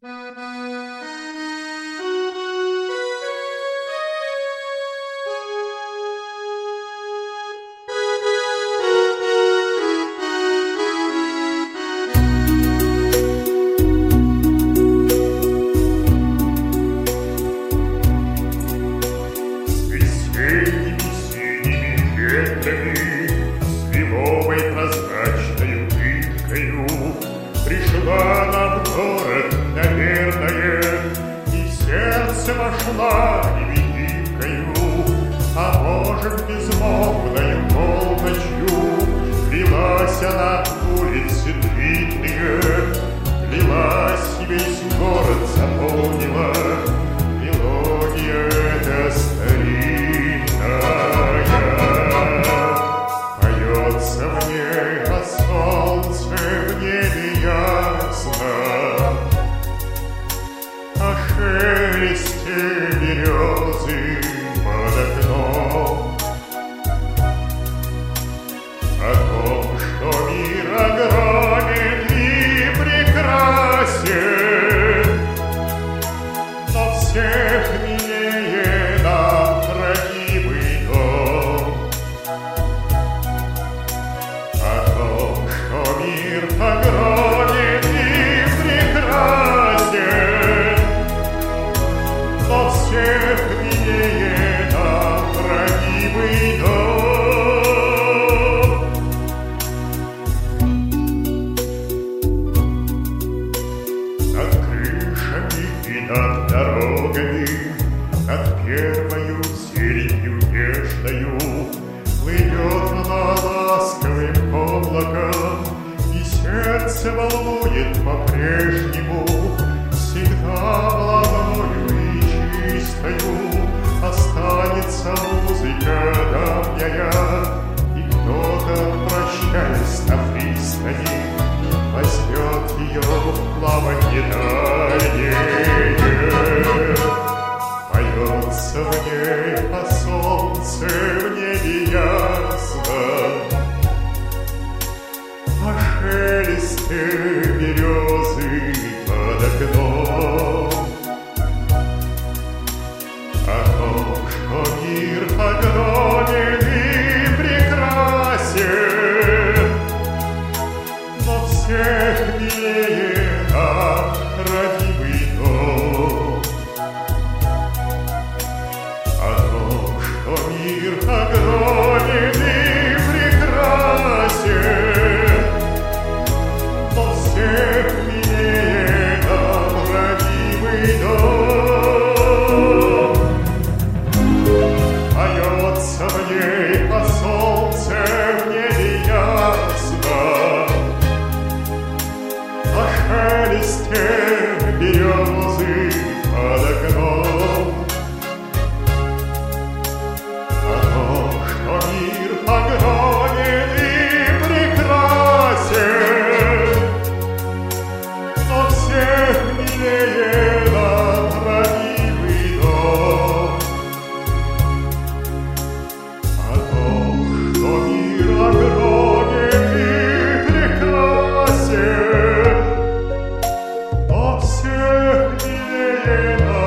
Пришла нам в город, наверное, и в сердце вошла невидимкою, а может, безмолвною полночью лилась она в улицы длинные, лилась и весь город заполнила мелодия эта старинная. Поется мне о солнце в небе ясно, о шелесте березы под окном, о том, что мир огромен и прекрасен, но всех милее нам родимый дом. О том, что мир огромен и прекрасен, но всех милее нам родимый дом. Над крышами и над дорогами, над первою зеленью нежною плывет она ласковым облаком, и сердце волнует по-прежнему. Всегда молодою и чистою останется музыка давняя, и кто-то, прощаясь на пристани, возьмет ее в плаванье дальнее. Поется в ней о солнце в небе ясно, о шелесте березы под окном, о том, что мир огромен и прекрасен, но всех милее нам родимый дом. О том, что мир огромен и прекрасен, но всех милее нам родимый дом. Поется в ней о солнце в небе ясно, о шелесте березы под окном, о том, что мир огромен и прекрасен, но всех милее нам родимый дом. О том, что мир огромен и прекрасен, но всех милее нам